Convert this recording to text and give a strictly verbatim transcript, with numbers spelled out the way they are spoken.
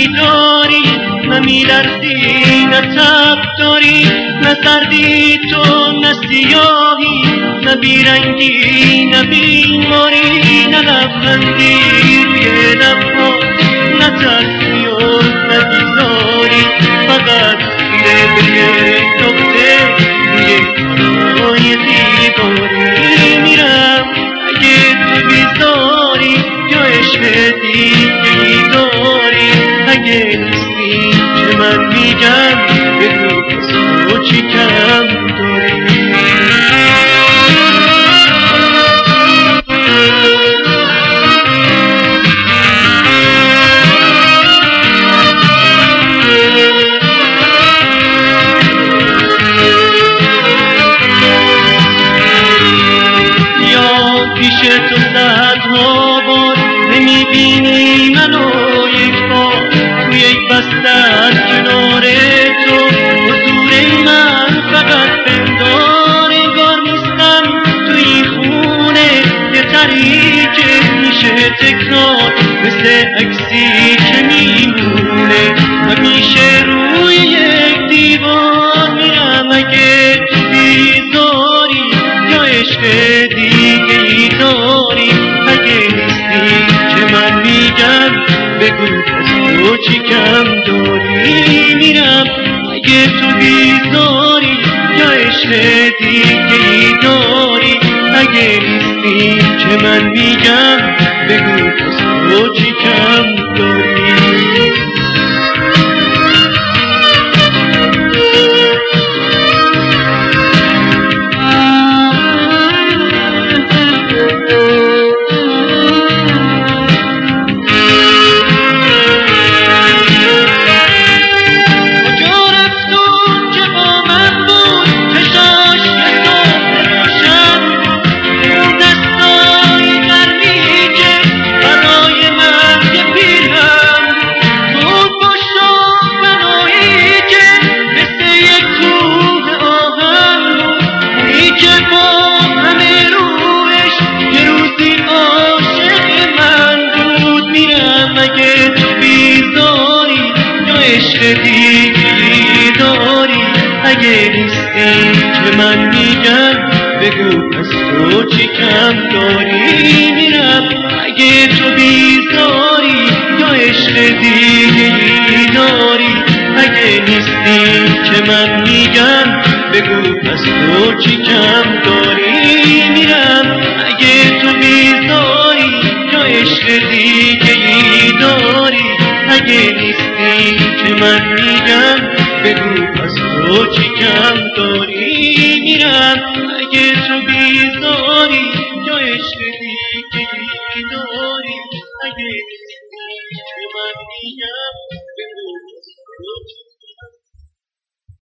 داری نه میلرزی نه تب داری نه سردی تو نه سیاهی نه بیرنگی نه بیماری نه لبخندی روی لبها نه تلخی و نه بیزاری فقط خیره به یک نقطه روی کارهای دیواری میرم اگه تو بیزاری یا عشق دیگه‌ای داری اگه نیستی که من میگم بگو از تو چی کم داری پیش تو صدها بار نمیبینی منو یک بار تو یک بسته از کنار تو حضور من فقط پندار انگار نیستم تو این خونه یه طریقه میشه تکرار مثل عکسی که میمونه همیشه روی یک دیوار میرم اگه تو بیزاری یا عشق دیگه ای داری اگه نیستی که من میگم بگو از تو چی کم داری میرم اگه تو بیزاری یا عشق دیگه ای داری اگه نیستی که من میگم بگو از تو چی کم داری اگه تو بیزاری یا عشق دیگری داری اگه نیستی که من میگم بگو از تو چی کم داری میرم اگه تو بیزاری یا عشق دیگری داری اگه نیستی که من میگم بگو از تو چی کم داری میرم اگه تو بیزاری یا عشق دیگری داری اگه نیستی که من میگم بگو از تو چی کم داری میرم اگه تو بیزاری یا عشق دیگری داری اگه نیستی که من میگم بگو از تو